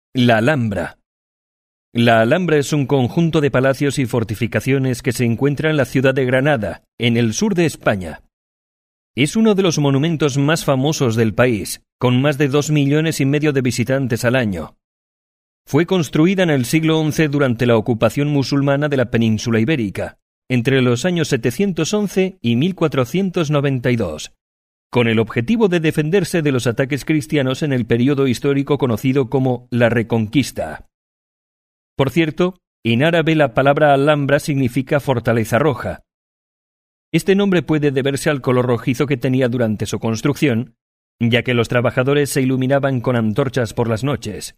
La Alhambra. La Alhambra es un conjunto de palacios y fortificaciones que se encuentra en la ciudad de Granada, en el sur de España. Es uno de los monumentos más famosos del país, con más de 2,5 millones de visitantes al año. Fue construida en el siglo XI durante la ocupación musulmana de la península ibérica, entre los años 711 y 1492, con el objetivo de defenderse de los ataques cristianos en el período histórico conocido como la Reconquista. Por cierto, en árabe la palabra Alhambra significa fortaleza roja. Este nombre puede deberse al color rojizo que tenía durante su construcción, ya que los trabajadores se iluminaban con antorchas por las noches.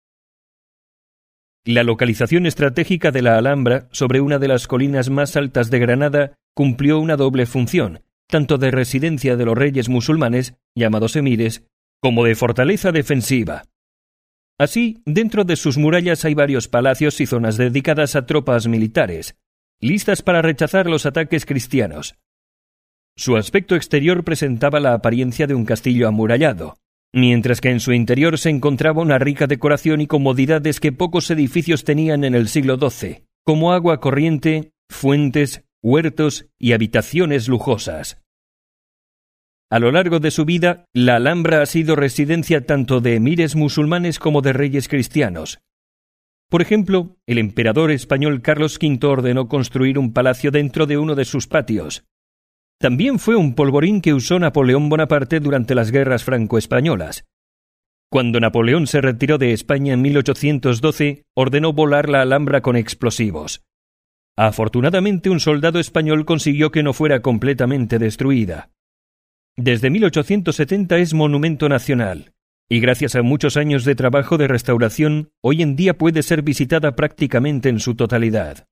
La localización estratégica de la Alhambra, sobre una de las colinas más altas de Granada, cumplió una doble función, tanto de residencia de los reyes musulmanes, llamados emires, como de fortaleza defensiva. Así, dentro de sus murallas hay varios palacios y zonas dedicadas a tropas militares, listas para rechazar los ataques cristianos. Su aspecto exterior presentaba la apariencia de un castillo amurallado, mientras que en su interior se encontraba una rica decoración y comodidades que pocos edificios tenían en el siglo XII, como agua corriente, fuentes, huertos y habitaciones lujosas. A lo largo de su vida, la Alhambra ha sido residencia tanto de emires musulmanes como de reyes cristianos. Por ejemplo, el emperador español Carlos V ordenó construir un palacio dentro de uno de sus patios. También fue un polvorín que usó Napoleón Bonaparte durante las guerras franco-españolas. Cuando Napoleón se retiró de España en 1812, ordenó volar la Alhambra con explosivos. Afortunadamente, un soldado español consiguió que no fuera completamente destruida. Desde 1870 es monumento nacional, y gracias a muchos años de trabajo de restauración, hoy en día puede ser visitada prácticamente en su totalidad.